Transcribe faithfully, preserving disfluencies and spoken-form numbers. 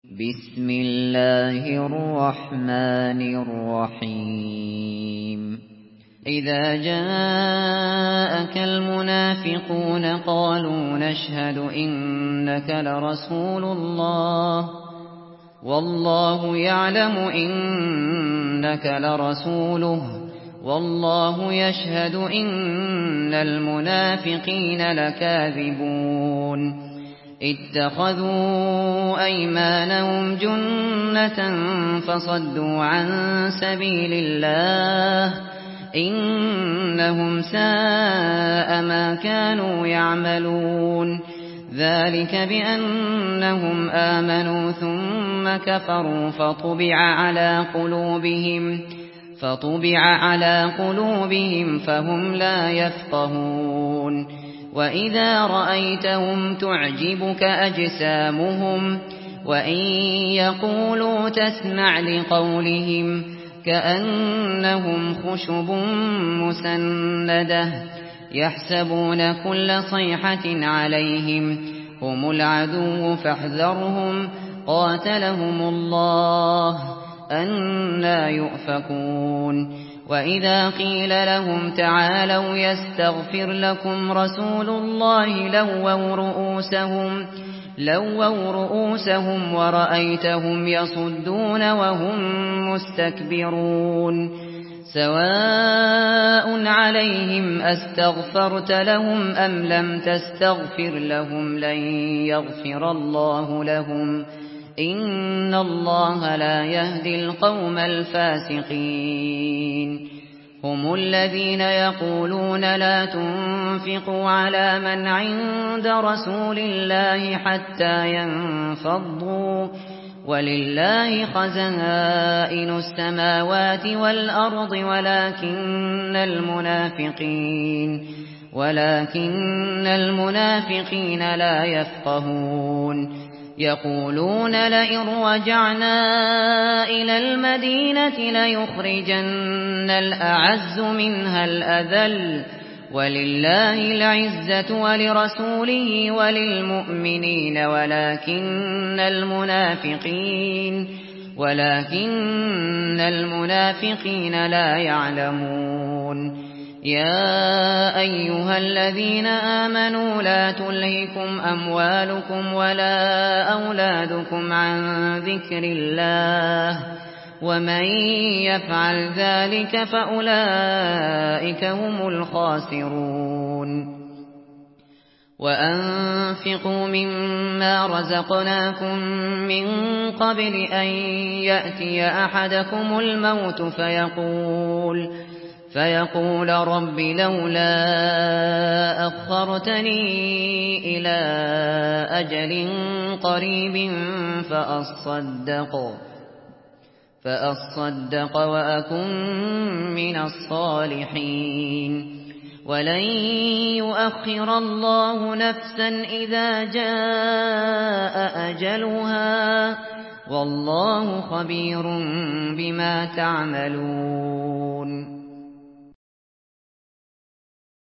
بسم الله الرحمن الرحيم إذا جاءك المنافقون قالوا نشهد إنك لرسول الله والله يعلم إنك لرسوله والله يشهد إن المنافقين لكاذبون اتخذوا أيمانهم جنة فصدوا عن سبيل الله إنهم ساء ما كانوا يعملون ذلك بأنهم آمنوا ثم كفروا فطبع على قلوبهم فطبع على قلوبهم فهم لا يفقهون وإذا رأيتهم تعجبك أجسامهم وإن يقولوا تسمع لقولهم كأنهم خشب مسندة يحسبون كل صيحة عليهم هم العدو فاحذرهم قاتلهم الله أنى يؤفكون وإذا قيل لهم تعالوا يستغفر لكم رسول الله لووا رؤوسهم لووا رؤوسهم ورأيتهم يصدون وهم مستكبرون سواء عليهم أستغفرت لهم أم لم تستغفر لهم لن يغفر الله لهم إن الله لا يهدي القوم الفاسقين هم الذين يقولون لا تنفقوا على من عند رسول الله حتى ينفضوا ولله خزائن السماوات والأرض ولكن المنافقين ولكن المنافقين لا يفقهون يقولون لئن رجعنا إلى المدينة ليخرجن الأعز منها الأذل ولله العزة ولرسوله وللمؤمنين ولكن المنافقين ولكن المنافقين لا يعلمون يا أيها الذين آمنوا لا تلهكم أموالكم ولا أولادكم عن ذكر الله ومن يفعل ذلك فأولئك هم الخاسرون وأنفقوا مما رزقناكم من قبل أن يأتي أحدكم الموت فيقول فيقول رب لولا أخرتني إلى أجل قريب فأصدق فأصدق وأكن من الصالحين ولن يؤخر الله نفسا إذا جاء أجلها والله خبير بما تعملون